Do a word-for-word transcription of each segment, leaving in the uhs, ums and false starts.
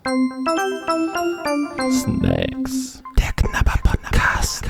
Snacks. Der Knabber-Podcast.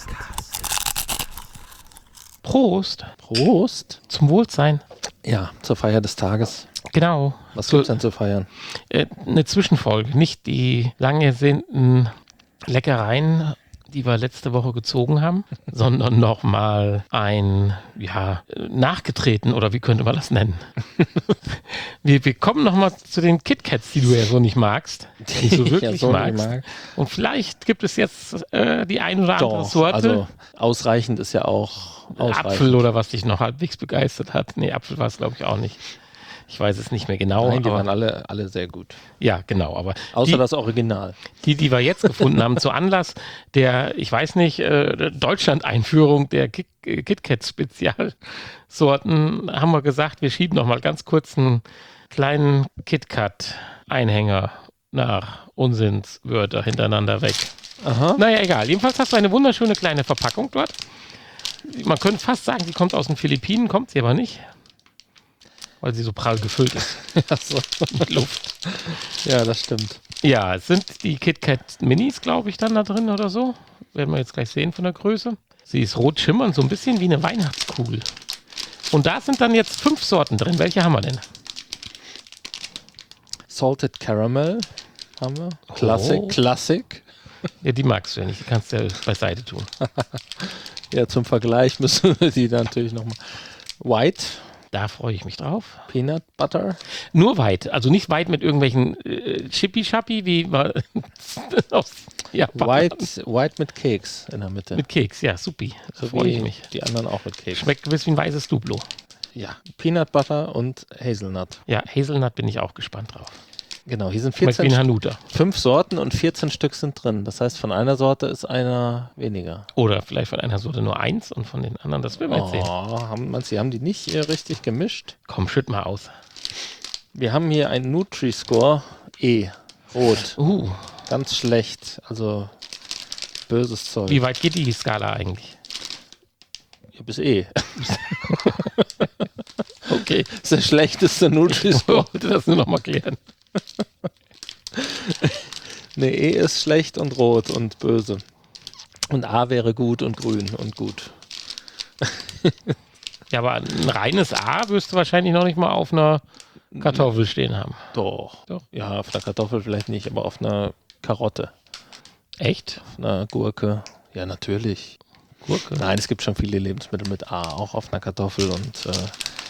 Prost. Prost. Zum Wohlsein. Ja, zur Feier des Tages. Genau. Was So, gibt's denn zu feiern? äh, eine Zwischenfolge, nicht die lang ersehnten Leckereien, die wir letzte Woche gezogen haben, sondern nochmal ein, ja, nachgetreten, oder wie könnte man das nennen? wir, wir kommen nochmal zu den KitKats, die du ja so nicht magst, die du ich wirklich ja so magst. nicht mag. Und vielleicht gibt es jetzt äh, die ein oder andere Doch, Sorte. also ausreichend ist ja auch ausreichend. Apfel oder was dich noch halbwegs begeistert hat. Nee, Apfel war es, glaube ich, auch nicht. Ich weiß es nicht mehr genau. Nein, die aber, waren alle, alle sehr gut. ja, genau. Aber Außer die, das Original. die, die wir jetzt gefunden haben, zu Anlass der, ich weiß nicht, äh, Deutschland-Einführung der Kit- äh, KitKat-Spezialsorten, haben wir gesagt, wir schieben noch mal ganz kurz einen kleinen KitKat-Einhänger nach Unsinnswörter hintereinander weg. Aha. Naja, egal. Jedenfalls hast du eine wunderschöne kleine Verpackung dort. Man könnte fast sagen, sie kommt aus den Philippinen, kommt sie aber nicht. Weil sie so prall gefüllt ist Achso. mit Luft. Ja, das stimmt. Ja, es sind die KitKat Minis, glaube ich, dann da drin oder so. Werden wir jetzt gleich sehen von der Größe. Sie ist rot schimmernd, so ein bisschen wie eine Weihnachtskugel. Und da sind dann jetzt fünf Sorten drin. Welche haben wir denn? Salted Caramel haben wir. Classic. Oh. Classic. Ja, die magst du ja nicht. Die kannst du ja beiseite tun. Ja, zum Vergleich müssen wir die dann natürlich nochmal. White. Da freue ich mich drauf. Peanut Butter. Nur weit, also nicht weit mit irgendwelchen äh, Chippy-Schappi, wie man aus Japan. White, White mit Keks in der Mitte. Mit Keks, ja, supi. Da So freue wie ich mich. die anderen auch mit Keks. Schmeckt gewiss wie ein weißes Duplo. Ja, Peanut Butter und Hazelnut. Ja, Hazelnut bin ich auch gespannt drauf. Genau, hier sind Schmeckt wie vierzehn, ein Hanuta. fünf Sorten und vierzehn Stück sind drin. Das heißt, von einer Sorte ist einer weniger. Oder vielleicht von einer Sorte nur eins und von den anderen, das will man jetzt sehen. Oh, haben, meinst du, Sie haben die nicht äh, richtig gemischt? Komm, schütt mal aus. Wir haben hier ein Nutri-Score E, rot. Uh, Ganz schlecht, also böses Zeug. wie weit geht die Skala eigentlich? Ja, bis E. Okay, Das ist der schlechteste ich Nutri-Score. wollte das nur noch mal klären. Ne, E ist schlecht und rot und böse. Und A wäre gut und grün und gut. Ja, aber ein reines A wirst du wahrscheinlich noch nicht mal auf einer Kartoffel stehen haben. Doch. Doch. Ja, auf einer Kartoffel vielleicht nicht, aber auf einer Karotte, Echt? auf einer Gurke. Ja, natürlich. Gurke? Nein, es gibt schon viele Lebensmittel mit A, auch auf einer Kartoffel und äh,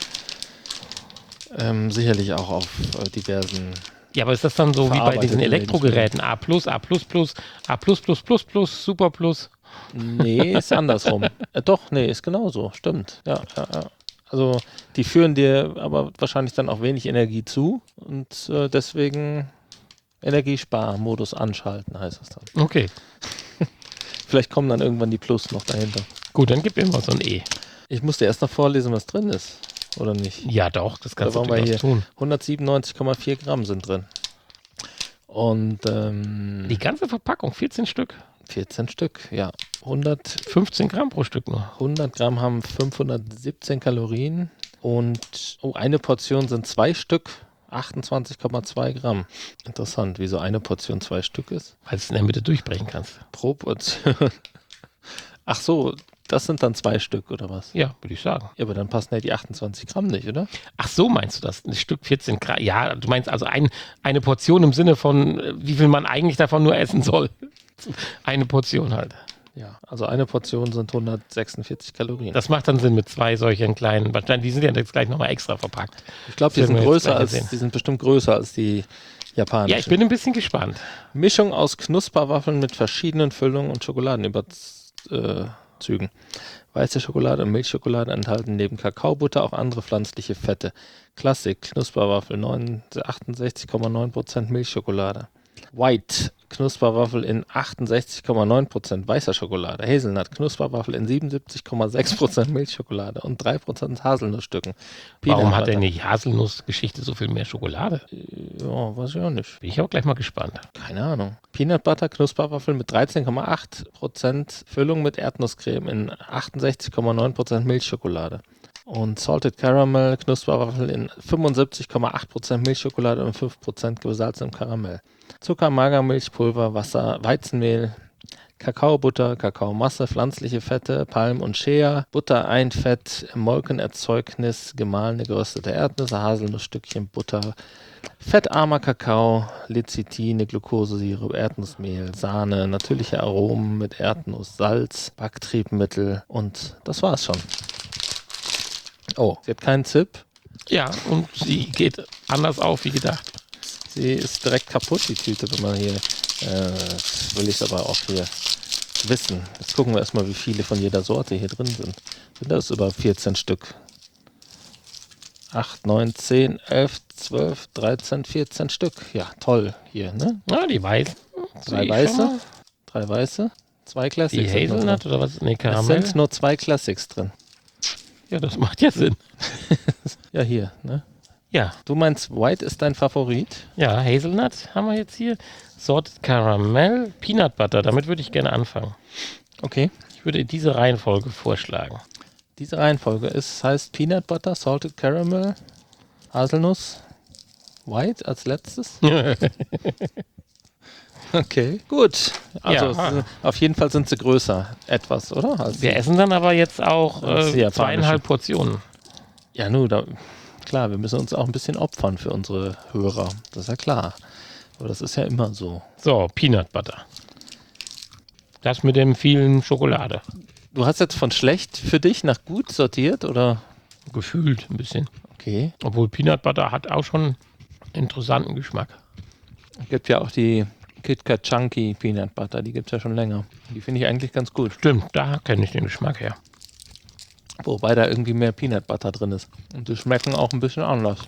ähm, sicherlich auch auf äh, diversen. Ja, aber ist das dann so wie bei diesen Verarbeitete Elektrogeräten? A plus, A plus plus, A plus plus plus plus, Super plus. Nee, ist andersrum. äh, doch, nee, ist genauso. Stimmt. Ja, ja, ja. Also die führen dir aber wahrscheinlich dann auch wenig Energie zu und äh, deswegen Energiesparmodus anschalten, heißt es dann. Okay, Vielleicht kommen dann irgendwann die Plus noch dahinter. gut, dann gib mir mal so ein E. Ich musste erst noch vorlesen, was drin ist. Oder nicht? Ja, doch, das kannst Da du waren wir durchaus hier. tun. hundertsiebenundneunzig Komma vier Gramm sind drin. Und ähm, Die ganze Verpackung, vierzehn Stück, vierzehn Stück, ja. hundert, fünfzehn Gramm pro Stück nur. hundert Gramm haben fünfhundertsiebzehn Kalorien. Und oh, eine Portion sind zwei Stück, achtundzwanzig Komma zwei Gramm. Interessant, wieso eine Portion zwei Stück ist. Weil du es in der Mitte durchbrechen kannst. Pro Portion. Ach so, das sind dann zwei Stück oder was? Ja, würde ich sagen. Ja, aber dann passen ja die achtundzwanzig Gramm nicht, oder? Ach so, meinst du das? Ein Stück vierzehn Gramm? Ja, du meinst also ein, eine Portion im Sinne von, äh, wie viel man eigentlich davon nur essen soll. Eine Portion halt. Ja, also eine Portion sind hundertsechsundvierzig Kalorien. Das macht dann Sinn mit zwei solchen kleinen, die sind ja jetzt gleich nochmal extra verpackt. Ich glaube, die Das sind werden wir jetzt größer gleich als, sehen. die sind bestimmt größer als die japanischen. Ja, ich bin ein bisschen gespannt. Mischung aus Knusperwaffeln mit verschiedenen Füllungen und Schokoladenüberzügen. Weiße Schokolade und Milchschokolade enthalten neben Kakaobutter auch andere pflanzliche Fette. Klassik, Knusperwaffel, achtundsechzig Komma neun Prozent Milchschokolade. White, Knusperwaffel in achtundsechzig Komma neun Prozent weißer Schokolade. Hazelnut, Knusperwaffel in siebenundsiebzig Komma sechs Prozent Milchschokolade und drei Prozent Haselnussstücken. Warum Peanut hat denn Butter. die Haselnussgeschichte so viel mehr Schokolade? Ja, weiß ich auch nicht. Bin ich auch gleich mal gespannt. Keine Ahnung. Peanut Butter, Knusperwaffel mit dreizehn Komma acht Prozent Füllung mit Erdnusscreme in achtundsechzig Komma neun Prozent Milchschokolade. Und Salted Caramel, Knusperwaffel in fünfundsiebzig Komma acht Prozent Milchschokolade und fünf Prozent gesalzenem Karamell. Zucker, Magermilch, Pulver, Wasser, Weizenmehl, Kakaobutter, Kakaomasse, pflanzliche Fette, Palm- und Shea, Butter, Einfett, Molkenerzeugnis, gemahlene geröstete Erdnüsse, Haselnussstückchen, Butter, fettarmer Kakao, Lecithine, Glukosesirup, Erdnussmehl, Sahne, natürliche Aromen mit Erdnuss, Salz, Backtriebmittel und das war's schon. Oh, sie hat keinen Zip. Ja, und sie geht anders auf wie gedacht. Sie ist direkt kaputt, die Tüte, wenn man hier, äh, das will ich aber auch hier wissen. Jetzt gucken wir erstmal, wie viele von jeder Sorte hier drin sind. Sind das über vierzehn Stück? acht, neun, zehn, elf, zwölf, dreizehn, vierzehn Stück. Ja, toll hier, ne? Ja, die weißen. Drei weiße, drei weiße, zwei Classics. Die Hazelnut oder was? Nee, Es Karamell. sind nur zwei Classics drin. Ja, das macht ja Sinn. Ja, hier, ne? Ja, Du meinst, White ist dein Favorit? ja, Hazelnut haben wir jetzt hier. Salted Caramel, Peanut Butter. Damit würde ich gerne anfangen. Okay. Ich würde diese Reihenfolge vorschlagen. Diese Reihenfolge ist, heißt Peanut Butter, Salted Caramel, Haselnuss, White als letztes. Okay, gut. Also Ja. es, auf jeden Fall sind sie größer, etwas, oder? Als Wir die- essen dann aber jetzt auch Das ist die äh, japanische. zweieinhalb Portionen. Ja, nun, da, klar, wir müssen uns auch ein bisschen opfern für unsere Hörer. Das ist ja klar. Aber das ist ja immer so. So, Peanut Butter. Das mit dem vielen Schokolade. Du hast jetzt von schlecht für dich nach gut sortiert, oder? Gefühlt ein bisschen. Okay. Obwohl Peanut Butter hat auch schon einen interessanten Geschmack. Es gibt ja auch die KitKat Chunky Peanut Butter, die gibt es ja schon länger. Die finde ich eigentlich ganz gut. Stimmt, da kenne ich den Geschmack her. Wobei da irgendwie mehr Peanut Butter drin ist. Und die schmecken auch ein bisschen anders.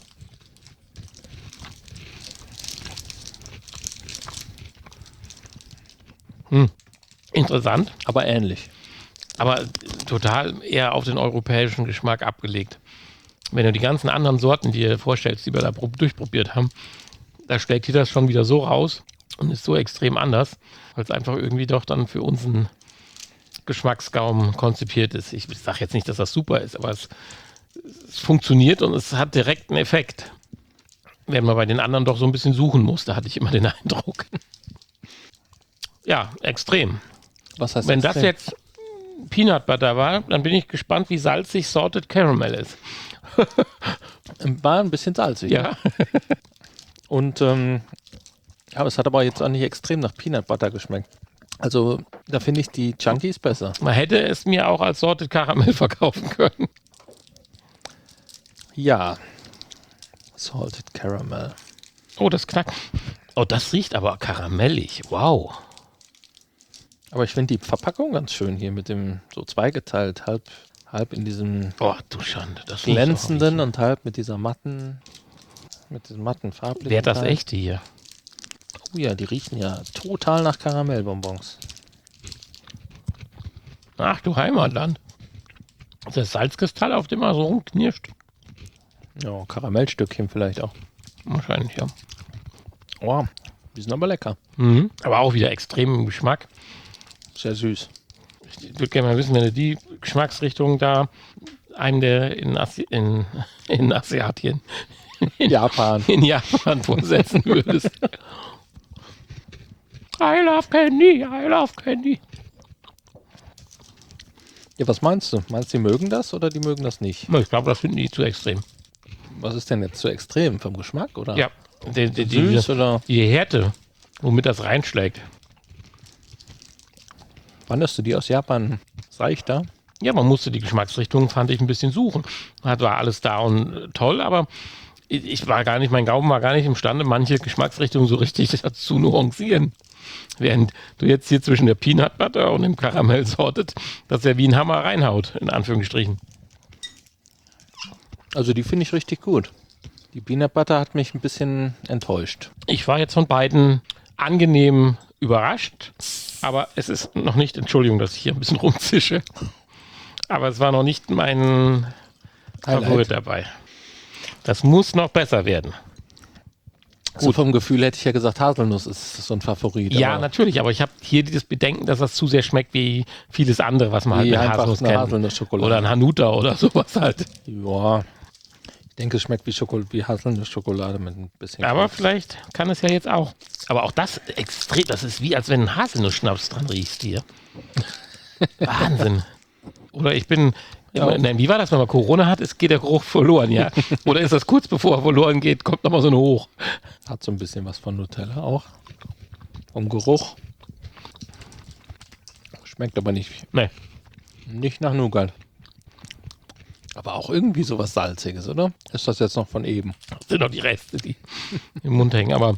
Hm. Interessant, Aber ähnlich. aber total eher auf den europäischen Geschmack abgelegt. Wenn du die ganzen anderen Sorten dir vorstellst, die wir da prob- durchprobiert haben, da schlägt dir das schon wieder so raus und ist so extrem anders, weil es einfach irgendwie doch dann für unseren Geschmacksgaumen konzipiert ist. Ich sage jetzt nicht, dass das super ist, aber es, es funktioniert und es hat direkt einen Effekt. Wenn man bei den anderen doch so ein bisschen suchen muss, da hatte ich immer den Eindruck. Ja, extrem. Was heißt Wenn das extrem? jetzt Peanut Butter war, dann bin ich gespannt, wie salzig Salted Caramel ist. War ein bisschen salzig. Ja, Und ähm, ja, es hat aber jetzt auch nicht extrem nach Peanut Butter geschmeckt. Also da finde ich die Chunkies besser. man hätte es mir auch als Salted Caramel verkaufen können. Ja. Salted Caramel. Oh, das knackt. Oh, das riecht aber karamellig. Wow. Aber ich finde die Verpackung ganz schön hier mit dem so zweigeteilt, halb, halb in diesem Oh, du Schande. Das glänzenden und halb mit dieser matten, mit diesem matten farblichen. Wer das Teil. echte hier? Oh ja, die riechen ja total nach Karamellbonbons. Ach du Heimatland. Das Salzkristall, auf dem er so rumknirscht. Ja, Karamellstückchen vielleicht auch. Wahrscheinlich, ja. Oh, die sind aber lecker. Mhm. Aber auch wieder extrem im Geschmack. Sehr süß. Ich würde gerne mal wissen, wenn du die Geschmacksrichtung da einem der in, Asi in, in Asiatien, Japan. in Japan vorsetzen würdest. I love Candy, I love Candy. Ja, was meinst du? Meinst du, die mögen das oder die mögen das nicht? Ich glaube, das finden die zu extrem. Was ist denn jetzt zu extrem? Vom Geschmack oder? Ja, die, die, die, Süß oder? die Härte, womit das reinschlägt. Fandest du die aus Japan seichter? Ja, man musste die Geschmacksrichtung, fand ich, ein bisschen suchen. Hat war alles da und äh, toll, aber ich, ich war gar nicht, mein Gaumen war gar nicht imstande, manche Geschmacksrichtungen so richtig zu nuancieren. Während du jetzt hier zwischen der Peanut Butter und dem Karamell sortet, dass er wie ein Hammer reinhaut, in Anführungsstrichen. Also die finde ich richtig gut. Die Peanut Butter hat mich ein bisschen enttäuscht. Ich war jetzt von beiden angenehm überrascht, aber es ist noch nicht, Entschuldigung, dass ich hier ein bisschen rumzische, aber es war noch nicht mein Favorit dabei. Das muss noch besser werden. Gut, vom Gefühl hätte ich ja gesagt, Haselnuss ist so ein Favorit. Ja, natürlich, aber ich habe hier das Bedenken, dass das zu sehr schmeckt wie vieles andere, was man halt Wie mit einfach Haselnuss eine kennt. Haselnussschokolade. Oder ein Hanuta oder sowas halt. Ja, ich denke, es schmeckt wie, Schokol wie Haselnussschokolade mit ein bisschen Aber Keks. vielleicht kann es ja jetzt auch. Aber auch das extrem, das ist wie, als wenn ein Haselnussschnaps dran riechst hier. Wahnsinn. Oder ich bin, Ja. nein, wie war das, wenn man Corona hat, ist, geht der Geruch verloren, ja? Oder ist das kurz bevor er verloren geht, kommt nochmal so eine hoch? Hat so ein bisschen was von Nutella auch. Vom Geruch. Schmeckt aber nicht, Nee. nicht nach Nougat. Aber auch irgendwie sowas Salziges, oder? Ist das jetzt noch von eben? Das sind doch die Reste, die im Mund hängen, aber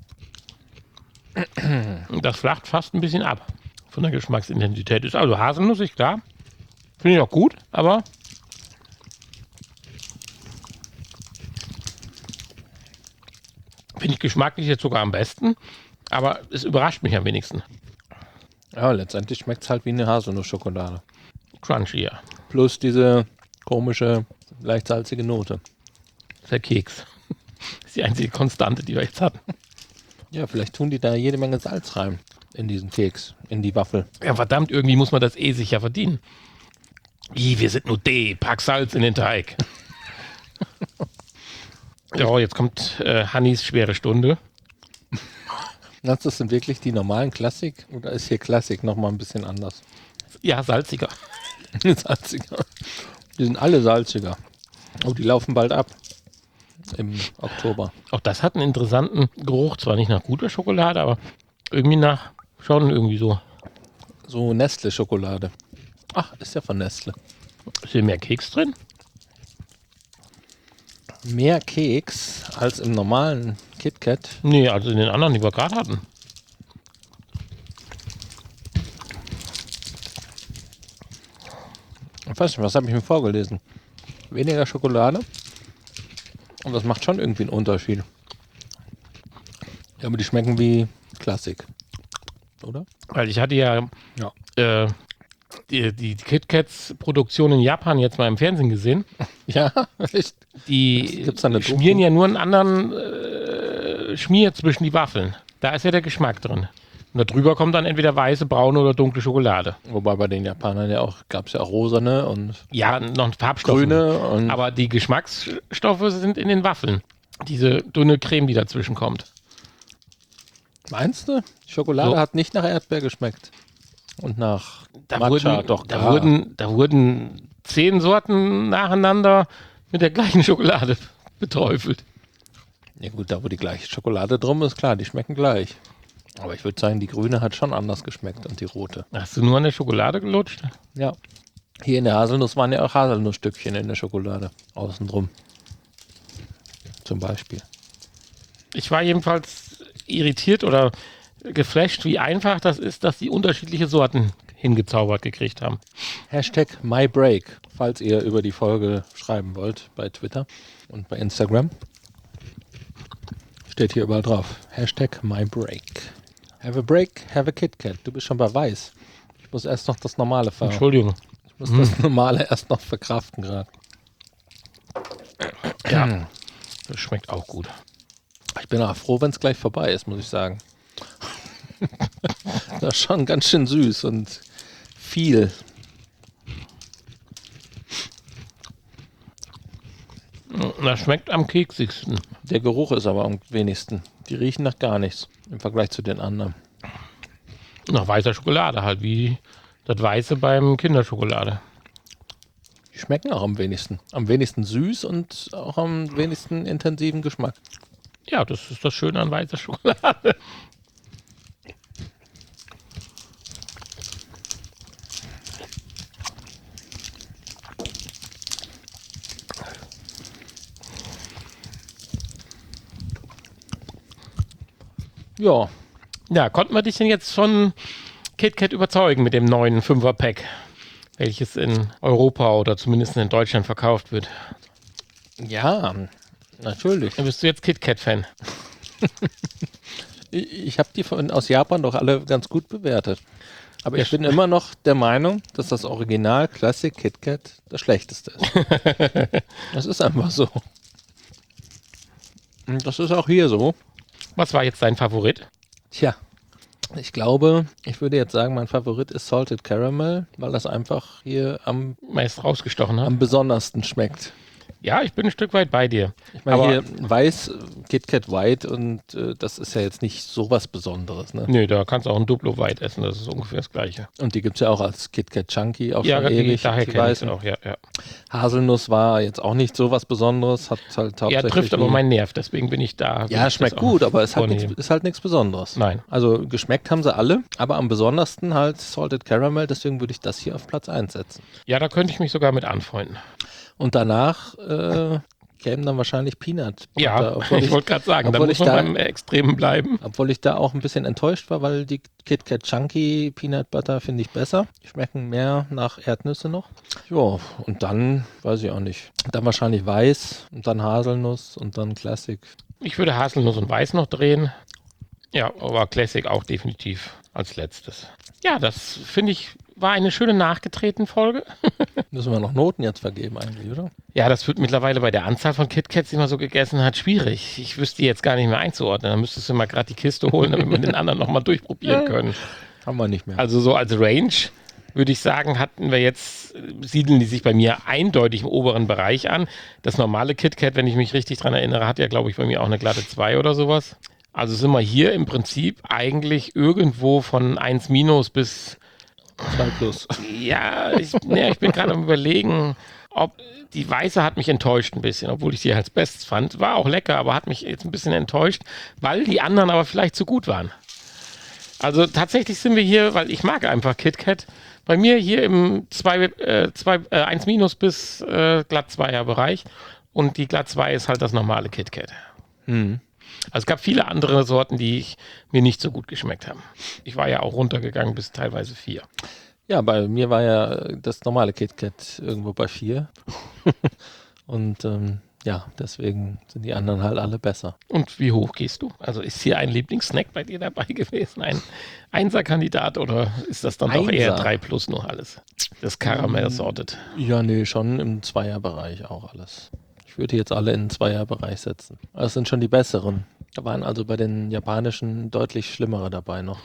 das flacht fast ein bisschen ab von der Geschmacksintensität. Ist also haselnussig, klar. Finde ich auch gut, aber finde ich geschmacklich jetzt sogar am besten, aber es überrascht mich am wenigsten. Ja, letztendlich schmeckt es halt wie eine Haselnussschokolade. Crunchy, ja. Plus diese komische, leicht salzige Note. Das ist der Keks. Das ist die einzige Konstante, die wir jetzt hatten. Ja, vielleicht tun die da jede Menge Salz rein in diesen Keks, in die Waffel. Ja, verdammt, irgendwie muss man das eh sicher verdienen. Ih, wir sind nur D, pack Salz in den Teig. Ja, jetzt kommt äh, Hannis schwere Stunde. Das sind wirklich die normalen Klassik oder ist hier Klassik nochmal ein bisschen anders? Ja, salziger. Salziger. Die sind alle salziger. Oh, die laufen bald ab. Im Oktober. Auch das hat einen interessanten Geruch. Zwar nicht nach guter Schokolade, aber irgendwie nach, schon irgendwie so. So Nestle-Schokolade. Ach, ist ja von Nestle. Ist hier mehr Keks drin? Mehr Keks als im normalen KitKat. Nee, also in den anderen, die wir gerade hatten. Ich weiß nicht, was habe ich mir vorgelesen? Weniger Schokolade. Und das macht schon irgendwie einen Unterschied. Ja, aber die schmecken wie Klassik. Oder? Weil ich hatte ja, Ja. äh, die, die KitKats-Produktion in Japan jetzt mal im Fernsehen gesehen. Ja, echt? Die Gibt's da eine Doku? schmieren ja nur einen anderen äh, Schmier zwischen die Waffeln. Da ist ja der Geschmack drin. Und da drüber kommt dann entweder weiße, braune oder dunkle Schokolade. Wobei bei den Japanern ja auch, gab es ja auch rosane und Ja, noch Farbstoffe. grüne und Aber die Geschmacksstoffe sind in den Waffeln. Diese dünne Creme, die dazwischen kommt. meinst du? Die Schokolade So. hat nicht nach Erdbeer geschmeckt. Und nach Da, Matcha wurden, doch da, gar. wurden, da wurden zehn Sorten nacheinander mit der gleichen Schokolade beträufelt. Ja gut, da wo die gleiche Schokolade drum ist, klar, die schmecken gleich. Aber ich würde sagen, die grüne hat schon anders geschmeckt und die rote. Hast du nur an der Schokolade gelutscht? Ja. Hier in der Haselnuss waren ja auch Haselnussstückchen in der Schokolade. Außen drum. Zum Beispiel. Ich war jedenfalls irritiert oder geflasht, wie einfach das ist, dass die unterschiedliche Sorten hingezaubert gekriegt haben. Hashtag MyBreak, falls ihr über die Folge schreiben wollt bei Twitter und bei Instagram. Steht hier überall drauf. Hashtag MyBreak. Have a break, have a KitKat. Du bist schon bei Weiß. Ich muss erst noch das normale ver Entschuldigung. Ich muss das normale erst noch verkraften gerade. Ja, das schmeckt auch gut. Ich bin auch froh, wenn es gleich vorbei ist, muss ich sagen. Das ist schon ganz schön süß und viel. Das schmeckt am keksigsten. Der Geruch ist aber am wenigsten. Die riechen nach gar nichts im Vergleich zu den anderen. Nach weißer Schokolade halt, wie das Weiße beim Kinderschokolade. Die schmecken auch am wenigsten. Am wenigsten süß und auch am wenigsten intensiven Geschmack. Ja, das ist das Schöne an weißer Schokolade. Ja, Ja, konnten wir dich denn jetzt von KitKat überzeugen mit dem neuen Fünfer-Pack, welches in Europa oder zumindest in Deutschland verkauft wird? ja, natürlich. Dann bist du jetzt KitKat-Fan. Ich, ich habe die von, aus Japan doch alle ganz gut bewertet. Aber Ja, ich bin immer noch der Meinung, dass das Original Classic KitKat das schlechteste ist. Das ist einfach so. Und das ist auch hier so. Was war jetzt dein Favorit? Tja, ich glaube, ich würde jetzt sagen, mein Favorit ist Salted Caramel, weil das einfach hier am, Meist rausgestochen hat. am besondersten schmeckt. Ja, ich bin ein Stück weit bei dir. Ich meine, Aber- hier weiß, KitKat White und äh, das ist ja jetzt nicht so was Besonderes. Ne? Nö, da kannst du auch ein Duplo White essen, das ist ungefähr das Gleiche. Und die gibt es ja auch als KitKat Chunky auch Ja, schon die, ewig. daher die kenne ich weißen. auch, ja, ja. Haselnuss war jetzt auch nicht so was Besonderes, hat halt Er hauptsächlich... trifft aber die- meinen Nerv, deswegen bin ich da. Ja, schmeckt gut, aber ist halt, vornehmen. nix, ist halt nichts Besonderes. Nein. Also geschmeckt haben sie alle, aber am besondersten halt Salted Caramel, deswegen würde ich das hier auf Platz eins setzen. Ja, da könnte ich mich sogar mit anfreunden. Und danach äh, kämen dann wahrscheinlich Peanut Butter, Ja, obwohl ich ich, wollte gerade sagen, da obwohl muss ich man da- beim Extremen bleiben. obwohl ich da auch ein bisschen enttäuscht war, weil die KitKat Chunky Peanut Butter finde ich besser. Die schmecken mehr nach Erdnüsse noch. Ja, und dann, weiß ich auch nicht, dann wahrscheinlich Weiß und dann Haselnuss und dann Classic. Ich würde Haselnuss und Weiß noch drehen. Ja, aber Classic auch definitiv als letztes. Ja, das finde ich war eine schöne nachgetretene Folge. Müssen wir noch Noten jetzt vergeben eigentlich, oder? Ja, das wird mittlerweile bei der Anzahl von KitKats, die man so gegessen hat, schwierig. Ich wüsste die jetzt gar nicht mehr einzuordnen. Da müsstest du mal gerade die Kiste holen, damit wir den anderen nochmal durchprobieren können. Haben wir nicht mehr. Also so als Range würde ich sagen, hatten wir jetzt, siedeln die sich bei mir eindeutig im oberen Bereich an. Das normale KitKat, wenn ich mich richtig dran erinnere, hat ja, glaube ich, bei mir auch eine glatte zwei oder sowas. Also sind wir hier im Prinzip eigentlich irgendwo von eins minus bis, zwei plus. ja, ich, ja, ich bin gerade am Überlegen, ob die Weiße hat mich enttäuscht ein bisschen, obwohl ich die als Bestes fand. War auch lecker, aber hat mich jetzt ein bisschen enttäuscht, weil die anderen aber vielleicht zu gut waren. Also tatsächlich sind wir hier, weil ich mag einfach KitKat, bei mir hier im zwei, äh, zwei, äh, eins minus bis äh, glatt zweier Bereich und die glatt zwei ist halt das normale KitKat. Hm. Also es gab viele andere Sorten, die ich, mir nicht so gut geschmeckt haben. Ich war ja auch runtergegangen bis teilweise vier. Ja, bei mir war ja das normale KitKat irgendwo bei vier. Und ähm, ja, deswegen sind die anderen halt alle besser. Und wie hoch gehst du? Also ist hier ein Lieblingssnack bei dir dabei gewesen? Ein Einser-Kandidat oder ist das dann doch eher Einser. drei plus nur alles? Das Karamell sorted. Ja, nee, schon im Zweierbereich auch alles. Ich würde jetzt alle in den Zweierbereich setzen. Das sind schon die besseren. Da waren also bei den japanischen deutlich schlimmere dabei noch.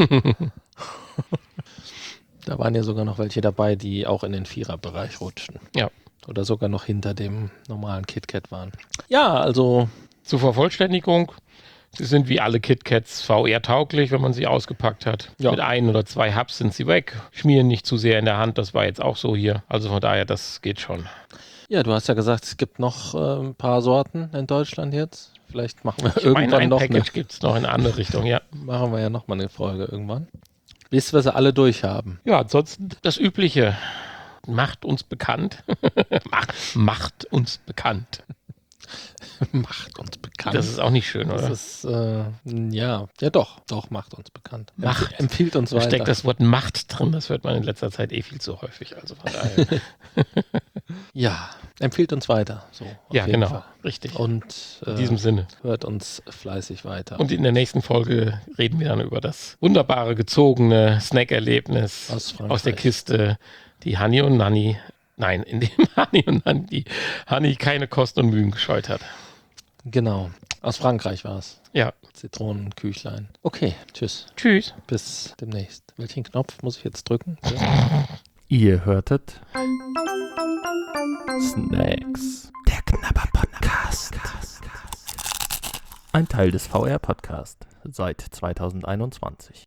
Da waren ja sogar noch welche dabei, die auch in den Viererbereich rutschten. Ja. Oder sogar noch hinter dem normalen KitKat waren. Ja, also Zur Vervollständigung, sie sind wie alle KitKats V R-tauglich, wenn man sie ausgepackt hat. Ja. Mit ein oder zwei Hubs sind sie weg, schmieren nicht zu sehr in der Hand, das war jetzt auch so hier. Also von daher, das geht schon. ja, du hast ja gesagt, es gibt noch äh, ein paar Sorten in Deutschland jetzt. Vielleicht machen wir Ich meine, irgendwann ein noch eine, Package gibt es noch in eine andere Richtung, ja. machen wir ja noch mal eine Folge irgendwann. Bis wir sie alle durch haben. Ja, ansonsten das Übliche. Macht uns bekannt. macht, macht uns bekannt. Macht uns bekannt. Das ist auch nicht schön, oder? Das ist, äh, ja, ja doch, doch, macht uns bekannt. Macht. Empf empfiehlt uns Da weiter. steckt das Wort Macht drin, das hört man in letzter Zeit eh viel zu häufig. Also von daher. Ja, empfiehlt uns weiter. So, auf ja, jeden genau, Fall. richtig. Und In äh, diesem Sinne. hört uns fleißig weiter. Und in der nächsten Folge reden wir dann über das wunderbare, gezogene Snackerlebnis Aus Frankreich. aus der Kiste, die Hani und Nanni, nein, in dem Hani und Nanni, die Hani keine Kosten und Mühen gescheut hat. Genau. Aus Frankreich war es. Ja, Zitronenküchlein. Okay, tschüss. tschüss. Bis demnächst. Welchen Knopf muss ich jetzt drücken? Ja. Ihr hörtet Snacks. Der Knabber Podcast. Ein Teil des V R Podcast seit zweitausendeinundzwanzig.